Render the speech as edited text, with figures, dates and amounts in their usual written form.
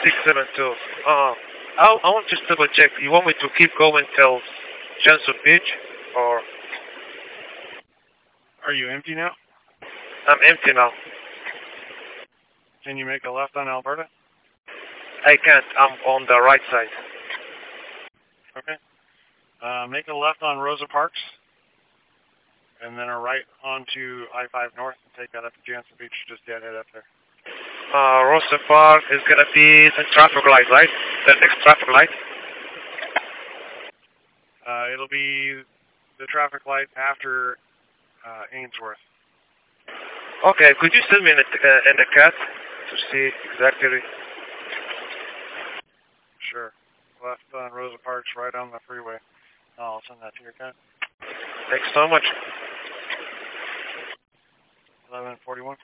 672. I want just double check. You want me to keep going till Johnson Beach, or Are you empty now? I'm empty now? Can you make a left on Alberta? I can't. I'm on the right side. Okay. Make a left on Rosa Parks, and then a right onto I-5 North and take that up to Jansen Beach, just dead head up there. Rosa Park is gonna be the traffic light, right? The next traffic light. It'll be the traffic light after Ainsworth. Okay, could you send me in the cat to see exactly? Sure. Left on Rosa Parks, right on the freeway. I'll send that to your cat. Thanks so much. 1141.